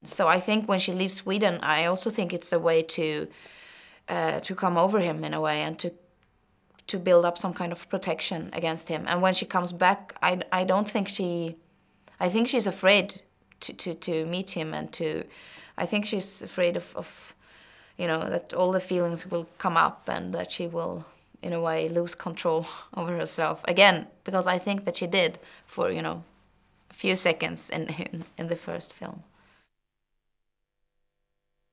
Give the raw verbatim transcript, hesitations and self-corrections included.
So I think when she leaves Sweden, I also think it's a way to uh, to come over him in a way, and to to build up some kind of protection against him. And when she comes back, I, I don't think she, I think she's afraid to, to, to meet him, and to, I think she's afraid of, of, you know, that all the feelings will come up, and that she will, in a way, lose control over herself again, because I think that she did for, you know, a few seconds in in, in the first film.